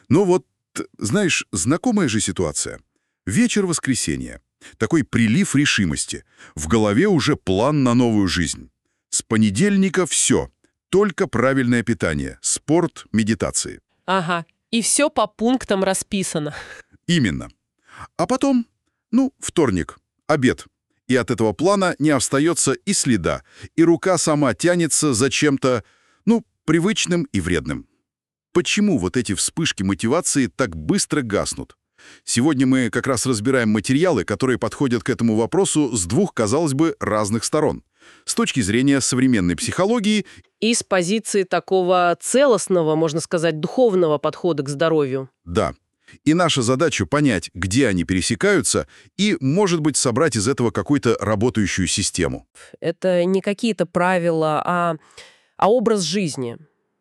Ну вот, знаешь, знакомая же ситуация. Вечер воскресенья. Такой прилив решимости. В голове уже план на новую жизнь. С понедельника все. Только правильное питание, спорт, медитации. Ага, и все по пунктам расписано. Именно. А потом, вторник, обед. И от этого плана не остается и следа, и рука сама тянется за чем-то, привычным и вредным. Почему вот эти вспышки мотивации так быстро гаснут? Сегодня мы как раз разбираем материалы, которые подходят к этому вопросу с двух, казалось бы, разных сторон. С точки зрения современной психологии И с позиции такого целостного, можно сказать, духовного подхода к здоровью. да. И наша задача понять, где они пересекаются, и, может быть, собрать из этого какую-то работающую систему. Это не какие-то правила, а образ жизни.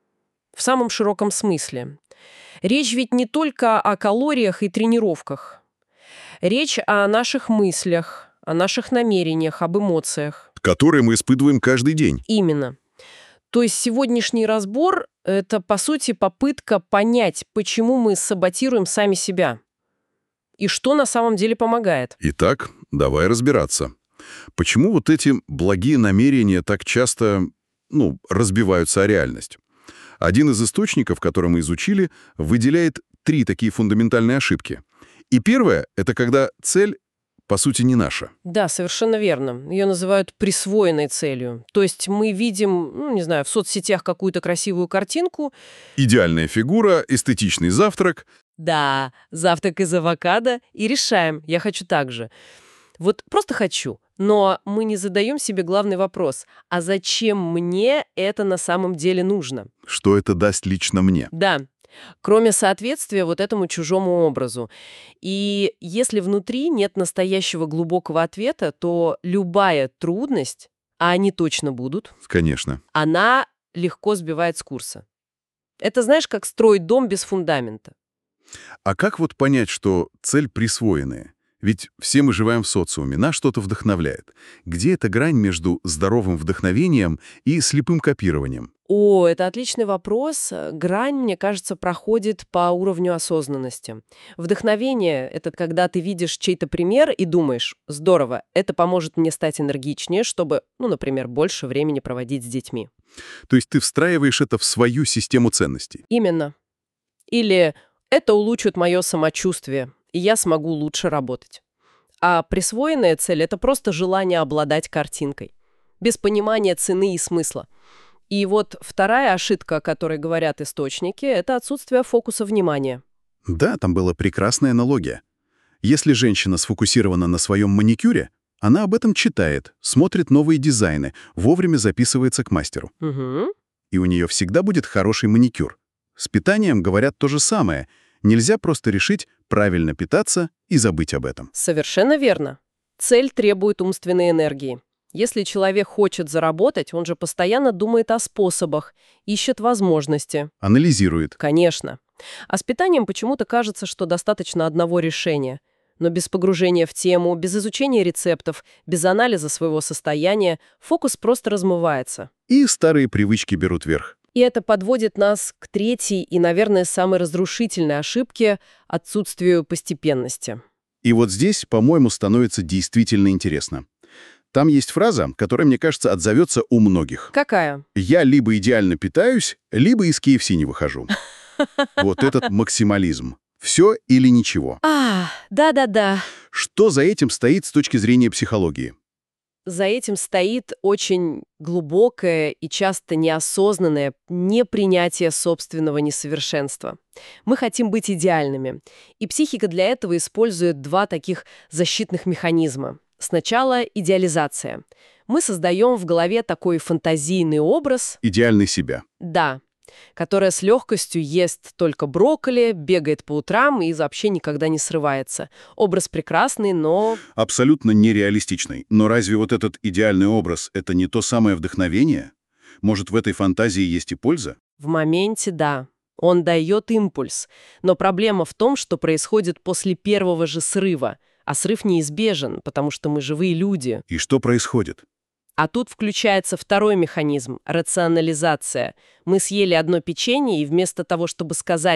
В самом широком смысле. Речь ведь не только о калориях и тренировках. Речь о наших мыслях, о наших намерениях, об эмоциях. Которые мы испытываем каждый день. Именно. То есть сегодняшний разбор – это, по сути, попытка понять, почему мы саботируем сами себя. И что на самом деле помогает. Итак, давай разбираться. Почему вот эти благие намерения так часто, разбиваются о реальность? Один из источников, который мы изучили, выделяет 3 такие фундаментальные ошибки. И первое – это когда цель, по сути, не наша. Да, совершенно верно. Ее называют присвоенной целью. То есть мы видим, в соцсетях какую-то красивую картинку. Идеальная фигура, эстетичный завтрак. Да, завтрак из авокадо. И решаем, я хочу так же. Вот просто хочу. Но мы не задаем себе главный вопрос. А зачем мне это на самом деле нужно? Что это даст лично мне? Да. Кроме соответствия вот этому чужому образу. И если внутри нет настоящего глубокого ответа, то любая трудность, а они точно будут, Конечно. она легко сбивает с курса. Это, знаешь, как строить дом без фундамента. А как вот понять, что цель присвоенная? Ведь все мы живем в социуме, нас что-то вдохновляет. Где эта грань между здоровым вдохновением и слепым копированием? О, это отличный вопрос. Грань, мне кажется, проходит по уровню осознанности. Вдохновение — это когда ты видишь чей-то пример и думаешь: здорово, это поможет мне стать энергичнее, чтобы, например, больше времени проводить с детьми. То есть ты встраиваешь это в свою систему ценностей. Именно. Или это улучшит мое самочувствие, и я смогу лучше работать. А присвоенная цель — это просто желание обладать картинкой, без понимания цены и смысла. И вот вторая ошибка, о которой говорят источники, это отсутствие фокуса внимания. Да, там была прекрасная аналогия. Если женщина сфокусирована на своем маникюре, она об этом читает, смотрит новые дизайны, вовремя записывается к мастеру. Угу. И у нее всегда будет хороший маникюр. С питанием говорят то же самое. Нельзя просто решить правильно питаться и забыть об этом. Совершенно верно. Цель требует умственной энергии. Если человек хочет заработать, он же постоянно думает о способах, ищет возможности. Анализирует. Конечно. А с питанием почему-то кажется, что достаточно одного решения. Но без погружения в тему, без изучения рецептов, без анализа своего состояния фокус просто размывается. И старые привычки берут верх. И это подводит нас к третьей и, наверное, самой разрушительной ошибке – отсутствию постепенности. И вот здесь, по-моему, становится действительно интересно. Там есть фраза, которая, мне кажется, отзовется у многих. Какая? «Я либо идеально питаюсь, либо из KFC не выхожу». Вот этот максимализм. Все или ничего. Да-да-да. Что за этим стоит с точки зрения психологии? За этим стоит очень глубокое и часто неосознанное непринятие собственного несовершенства. Мы хотим быть идеальными. И психика для этого использует 2 таких защитных механизма. Сначала идеализация. Мы создаем в голове такой фантазийный образ. Идеальный себя. Да. Которая с легкостью ест только брокколи, бегает по утрам и вообще никогда не срывается. Образ прекрасный, но... Абсолютно нереалистичный. Но разве вот этот идеальный образ — это не то самое вдохновение? Может, в этой фантазии есть и польза? В моменте, да. Он дает импульс. Но проблема в том, что происходит после первого же срыва. А срыв неизбежен, потому что мы живые люди. И что происходит? А тут включается второй механизм – рационализация. Мы съели одно печенье, и вместо того, чтобы сказать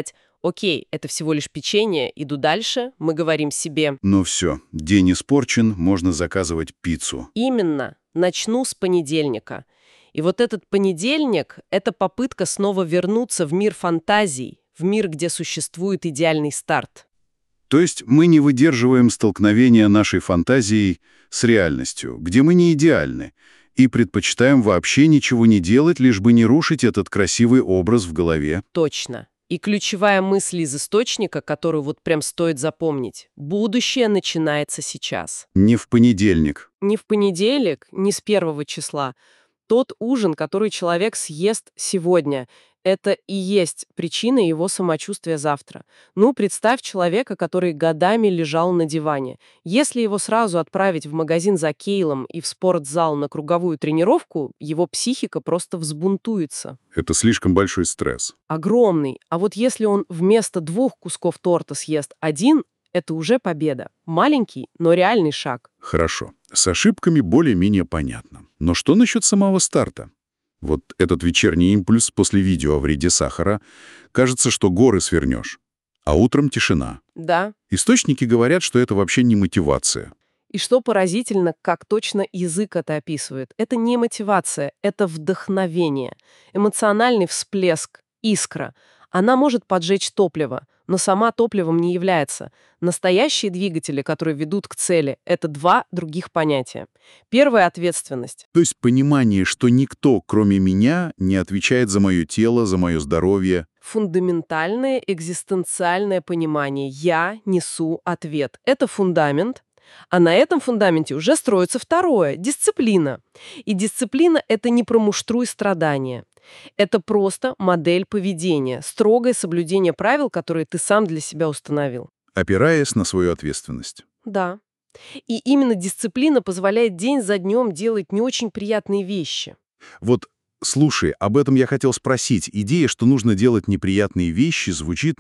окей, это всего лишь печенье, иду дальше, мы говорим себе Но все, день испорчен, можно заказывать пиццу. именно, начну с понедельника. И вот этот понедельник– это попытка снова вернуться в мир фантазий, в мир, где существует идеальный старт. То есть мы не выдерживаем столкновения нашей фантазией с реальностью, где мы не идеальны, и предпочитаем вообще ничего не делать, лишь бы не рушить этот красивый образ в голове. Точно. И ключевая мысль из источника, которую вот прям стоит запомнить. Будущее начинается сейчас. Не в понедельник. Не в понедельник, не с 1 числа. Тот ужин, который человек съест сегодня, это и есть причина его самочувствия завтра. Ну, представь человека, который годами лежал на диване. Если его сразу отправить в магазин за кейлом и в спортзал на круговую тренировку, его психика просто взбунтуется. Это слишком большой стресс. Огромный. А вот если он вместо 2 кусков торта съест один, это уже победа. Маленький, но реальный шаг. Хорошо. С ошибками более-менее понятно. Но что насчет самого старта? Вот этот вечерний импульс после видео о вреде сахара. Кажется, что горы свернешь. А утром тишина. Да. Источники говорят, что это вообще не мотивация. И что поразительно, как точно язык это описывает. Это не мотивация, это вдохновение. Эмоциональный всплеск, искра. Она может поджечь топливо, но сама топливом не является. Настоящие двигатели, которые ведут к цели, это два других понятия. Первое– ответственность. То есть понимание, что никто, кроме меня, не отвечает за мое тело, за мое здоровье. Фундаментальное экзистенциальное понимание. Я несу ответ. Это фундамент. А на этом фундаменте уже строится второе– дисциплина. И дисциплина– это не про муштру и страдания. Это просто модель поведения, строгое соблюдение правил, которые ты сам для себя установил. Опираясь на свою ответственность. Да. И именно дисциплина позволяет день за днем делать не очень приятные вещи. Вот, слушай, об этом я хотел спросить. Идея, что нужно делать неприятные вещи, звучит,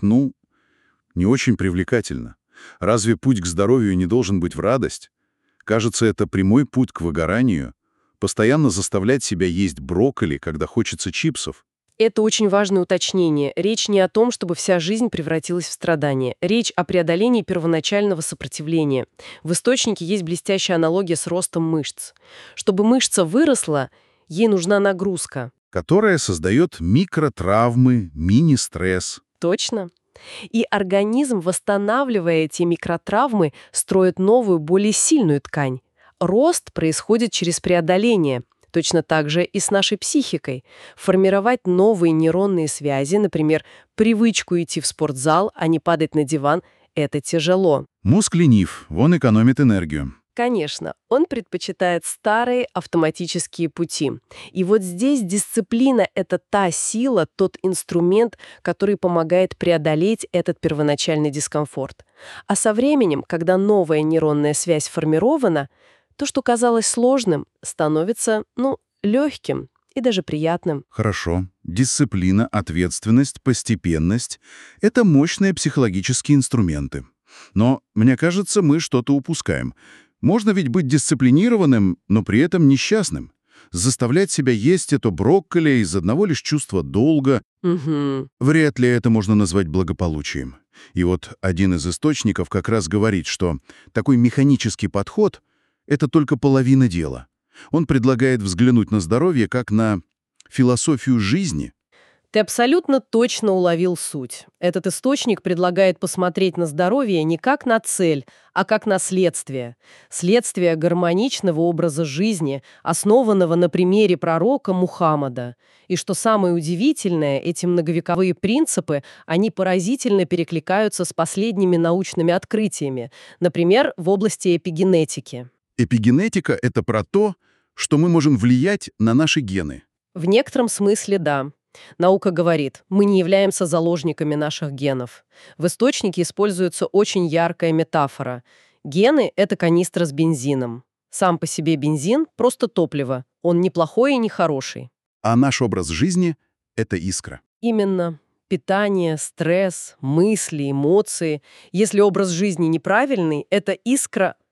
не очень привлекательно. Разве путь к здоровью не должен быть в радость? Кажется, это прямой путь к выгоранию. Постоянно заставлять себя есть брокколи, когда хочется чипсов. Это очень важное уточнение. Речь не о том, чтобы вся жизнь превратилась в страдание. Речь о преодолении первоначального сопротивления. В источнике есть блестящая аналогия с ростом мышц. Чтобы мышца выросла, ей нужна нагрузка. Которая создает микротравмы, мини-стресс. Точно. И организм, восстанавливая эти микротравмы, строит новую, более сильную ткань. Рост происходит через преодоление. Точно так же и с нашей психикой. Формировать новые нейронные связи, например, привычку идти в спортзал, а не падать на диван, это тяжело. Мозг ленив, вон экономит энергию. Конечно, он предпочитает старые автоматические пути. И вот здесь дисциплина– это та сила, тот инструмент, который помогает преодолеть этот первоначальный дискомфорт. А со временем, когда новая нейронная связь формирована, то, что казалось сложным, становится, легким и даже приятным. Хорошо. Дисциплина, ответственность, постепенность — это мощные психологические инструменты. Но, мне кажется, мы что-то упускаем. Можно ведь быть дисциплинированным, но при этом несчастным. Заставлять себя есть это брокколи из одного лишь чувства долга. Угу. Вряд ли это можно назвать благополучием. И вот один из источников как раз говорит, что такой механический подход — это только половина дела. Он предлагает взглянуть на здоровье как на философию жизни. Ты абсолютно точно уловил суть. Этот источник предлагает посмотреть на здоровье не как на цель, а как на следствие. Следствие гармоничного образа жизни, основанного на примере пророка Мухаммада. И что самое удивительное, эти многовековые принципы, они поразительно перекликаются с последними научными открытиями, например, в области эпигенетики. Эпигенетика — это про то, что мы можем влиять на наши гены. В некотором смысле да. Наука говорит, мы не являемся заложниками наших генов. В источнике используется очень яркая метафора. Гены – это канистра с бензином. Сам по себе бензин – просто топливо. Он не плохой и не хороший. А наш образ жизни — это искра. Именно. Питание, стресс, мысли, эмоции. Если образ жизни неправильный, эта искра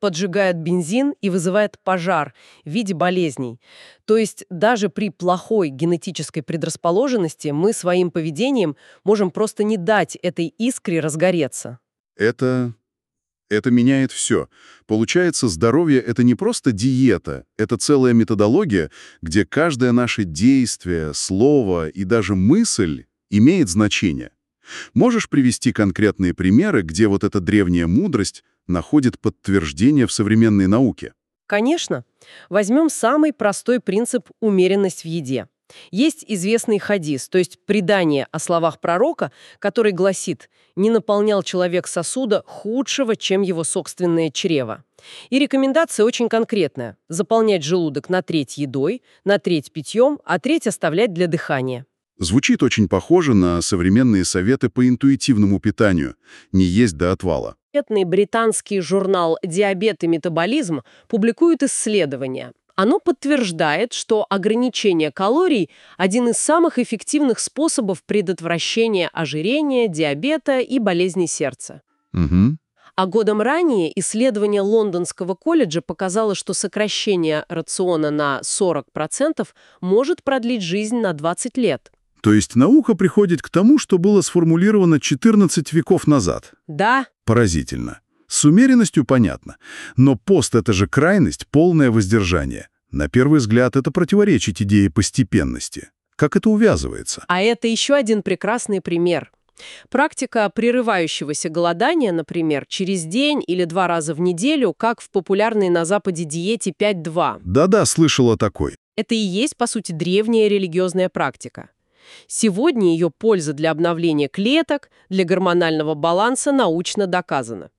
поджигает бензин и вызывает пожар в виде болезней. То есть даже при плохой генетической предрасположенности мы своим поведением можем просто не дать этой искре разгореться. Это меняет все. Получается, здоровье — это не просто диета, это целая методология, где каждое наше действие, слово и даже мысль имеет значение. Можешь привести конкретные примеры, где вот эта древняя мудрость находит подтверждение в современной науке? Конечно. Возьмем самый простой принцип умеренность в еде. Есть известный хадис, то есть предание о словах пророка, который гласит «не наполнял человек сосуда худшего, чем его собственное чрево». И рекомендация очень конкретная – заполнять желудок на треть едой, на треть питьем, а треть оставлять для дыхания. Звучит очень похоже на современные советы по интуитивному питанию «не есть до отвала». Британский журнал «Диабет и метаболизм» публикует исследование. Оно подтверждает, что ограничение калорий – один из самых эффективных способов предотвращения ожирения, диабета и болезней сердца. Угу. А годом ранее исследование Лондонского колледжа показало, что сокращение рациона на 40% может продлить жизнь на 20 лет. То есть наука приходит к тому, что было сформулировано 14 веков назад. Да. Поразительно. С умеренностью понятно. Но пост — это же крайность, полное воздержание. На первый взгляд это противоречит идее постепенности. Как это увязывается? А это еще один прекрасный пример. Практика прерывающегося голодания, например, через день или 2 раза в неделю, как в популярной на Западе диете 5-2. Да-да, слышала такой. Это и есть, по сути, древняя религиозная практика. Сегодня ее польза для обновления клеток, для гормонального баланса научно доказана.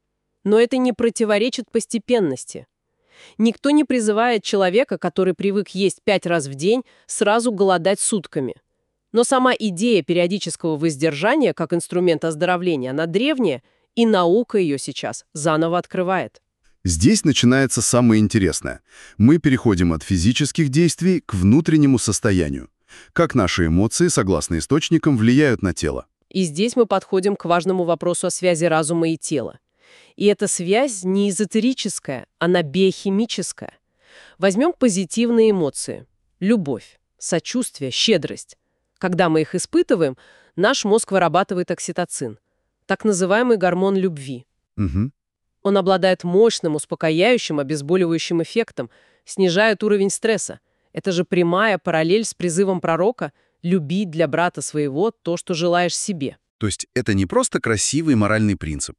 Но это не противоречит постепенности. Никто не призывает человека, который привык есть 5 раз в день, сразу голодать сутками. Но сама идея периодического воздержания как инструмент оздоровления, она древняя, и наука ее сейчас заново открывает. Здесь начинается самое интересное. Мы переходим от физических действий к внутреннему состоянию. Как наши эмоции, согласно источникам, влияют на тело. И здесь мы подходим к важному вопросу о связи разума и тела. И эта связь не эзотерическая, она биохимическая. Возьмем позитивные эмоции. Любовь, сочувствие, щедрость. Когда мы их испытываем, наш мозг вырабатывает окситоцин, так называемый гормон любви. Угу. Он обладает мощным, успокояющим, обезболивающим эффектом, снижает уровень стресса. Это же прямая параллель с призывом пророка «любить для брата своего то, что желаешь себе». То есть это не просто красивый моральный принцип.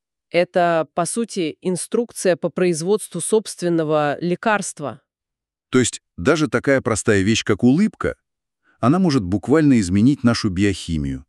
Это, по сути, инструкция по производству собственного лекарства. То есть даже такая простая вещь, как улыбка, она может буквально изменить нашу биохимию.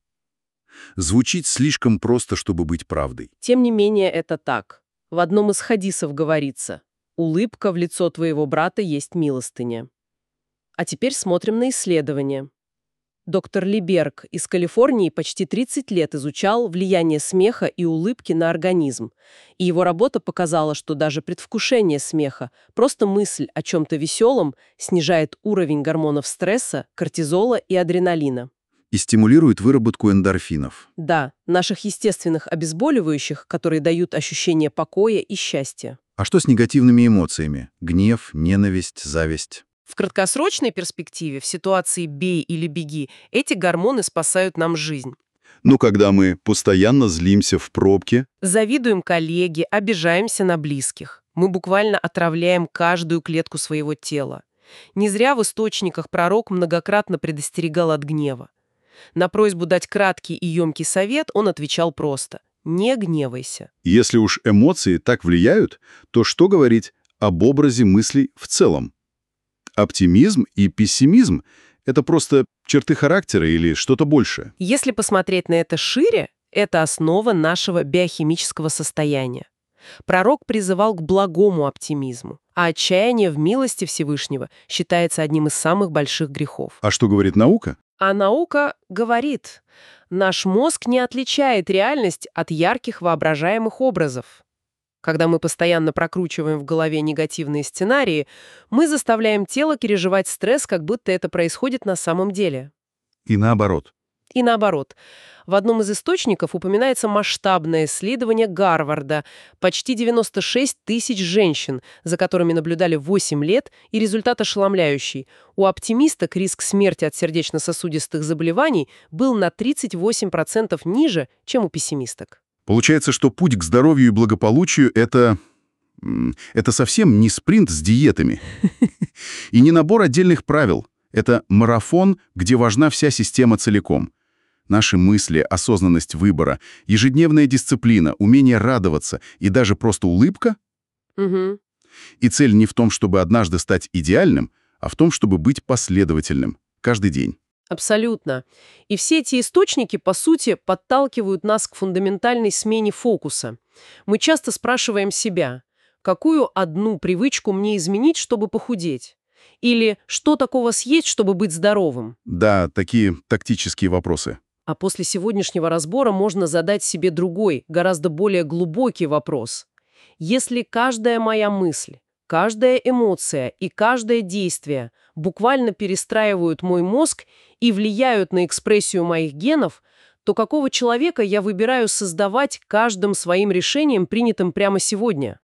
Звучит слишком просто, чтобы быть правдой. Тем не менее, это так. В одном из хадисов говорится: «Улыбка в лицо твоего брата есть милостыня». А теперь смотрим на исследования. Доктор Либерг из Калифорнии почти 30 лет изучал влияние смеха и улыбки на организм. И его работа показала, что даже предвкушение смеха, просто мысль о чем-то веселом, снижает уровень гормонов стресса, кортизола и адреналина. И стимулирует выработку эндорфинов. Да, наших естественных обезболивающих, которые дают ощущение покоя и счастья. А что с негативными эмоциями? Гнев, ненависть, зависть? В краткосрочной перспективе, в ситуации «бей или беги», эти гормоны спасают нам жизнь. Ну, когда мы постоянно злимся в пробке. Завидуем коллеге, обижаемся на близких. Мы буквально отравляем каждую клетку своего тела. Не зря в источниках пророк многократно предостерегал от гнева. На просьбу дать краткий и емкий совет он отвечал просто: «Не гневайся». Если уж эмоции так влияют, то что говорить об образе мыслей в целом? Оптимизм и пессимизм — это просто черты характера или что-то большее? Если посмотреть на это шире, это основа нашего биохимического состояния. Пророк призывал к благому оптимизму, а отчаяние в милости Всевышнего считается одним из самых больших грехов. А что говорит наука? А наука говорит: наш мозг не отличает реальность от ярких воображаемых образов. Когда мы постоянно прокручиваем в голове негативные сценарии, мы заставляем тело переживать стресс, как будто это происходит на самом деле. И наоборот. И наоборот. В одном из источников упоминается масштабное исследование Гарварда, почти 96 тысяч женщин, за которыми наблюдали 8 лет, и результат ошеломляющий. У оптимисток риск смерти от сердечно-сосудистых заболеваний был на 38% ниже, чем у пессимисток. Получается, что путь к здоровью и благополучию — это совсем не спринт с диетами. И не набор отдельных правил. Это марафон, где важна вся система целиком. Наши мысли, осознанность выбора, ежедневная дисциплина, умение радоваться и даже просто улыбка. Угу. И цель не в том, чтобы однажды стать идеальным, а в том, чтобы быть последовательным каждый день. Абсолютно. И все эти источники, по сути, подталкивают нас к фундаментальной смене фокуса. Мы часто спрашиваем себя, какую одну привычку мне изменить, чтобы похудеть? Или что такого съесть, чтобы быть здоровым? Да, такие тактические вопросы. А после сегодняшнего разбора можно задать себе другой, гораздо более глубокий вопрос. Если каждая моя мысль, каждая эмоция и каждое действие буквально перестраивают мой мозг и влияют на экспрессию моих генов, то какого человека я выбираю создавать каждым своим решением, принятым прямо сегодня?